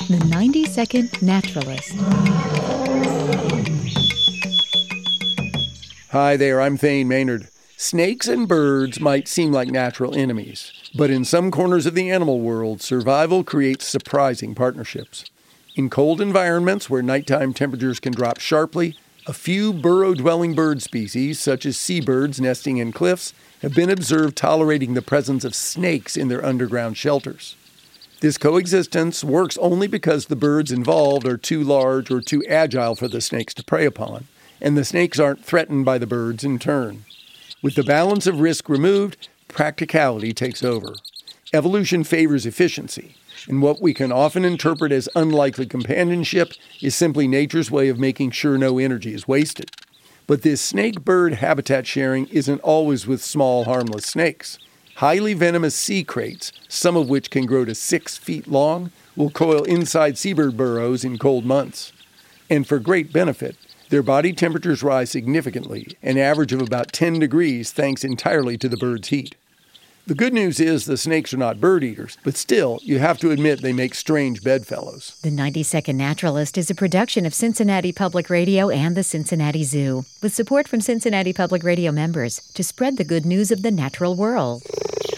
The 90-Second Naturalist. Hi there, I'm Thane Maynard. Snakes and birds might seem like natural enemies, but in some corners of the animal world, survival creates surprising partnerships. In cold environments where nighttime temperatures can drop sharply, a few burrow-dwelling bird species, such as seabirds nesting in cliffs, have been observed tolerating the presence of snakes in their underground shelters. This coexistence works only because the birds involved are too large or too agile for the snakes to prey upon, and the snakes aren't threatened by the birds in turn. With the balance of risk removed, practicality takes over. Evolution favors efficiency, and what we can often interpret as unlikely companionship is simply nature's way of making sure no energy is wasted. But this snake-bird habitat sharing isn't always with small, harmless snakes. Highly venomous sea kraits, some of which can grow to 6 feet long, will coil inside seabird burrows in cold months. And for great benefit, their body temperatures rise significantly, an average of about 10 degrees thanks entirely to the bird's heat. The good news is the snakes are not bird eaters, but still, you have to admit they make strange bedfellows. The 90-Second Naturalist is a production of Cincinnati Public Radio and the Cincinnati Zoo, with support from Cincinnati Public Radio members to spread the good news of the natural world.